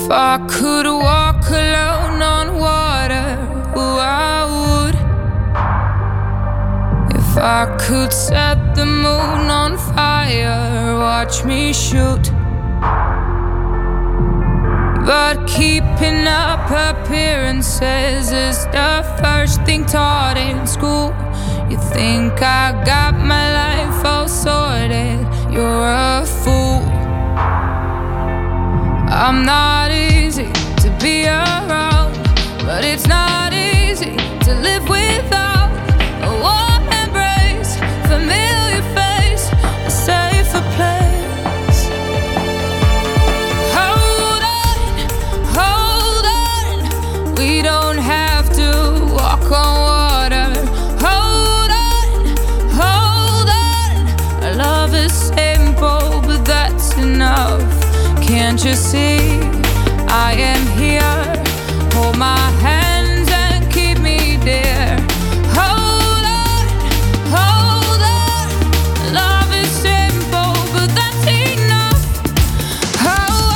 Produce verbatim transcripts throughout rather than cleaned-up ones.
If I could walk alone on water, oh, I would. If I could set the moon on fire, watch me shoot. But keeping up appearances is the first thing taught in school. You think I got my life all sorted, you're a fool. I'm not easy to be around, but it's not easy to live without a warm embrace, familiar face, a safer place. Hold on, hold on, we don't have to walk on water. Hold on, hold on, our love is simple, but that's enough. Can't you see, I am here. Hold my hands and keep me dear. Hold on, hold on. Love is simple, but that's enough. Oh,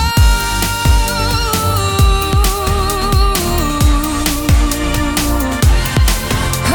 oh,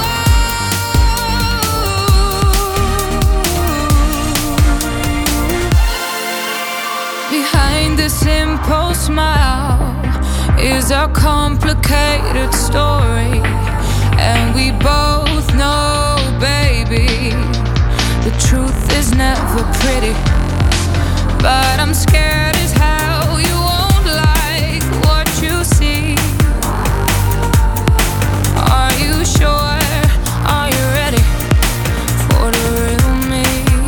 oh. Behind the simple smile is a complicated story, and we both know, baby, the truth is never pretty. But I'm scared as hell you won't like what you see. Are you sure? Are you ready for the real me?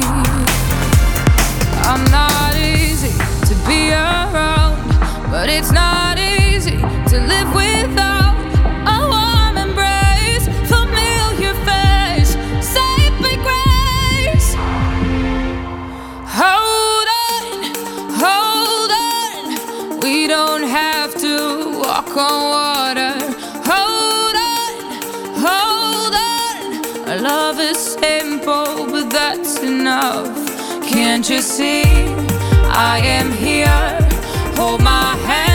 I'm not easy to be around, but it's not easy to live without a warm embrace, familiar face, safe by grace. Hold on, hold on, we don't have to walk on water. Hold on, hold on, our love is simple, but that's enough. Can't you see, I am here. Hold my hand.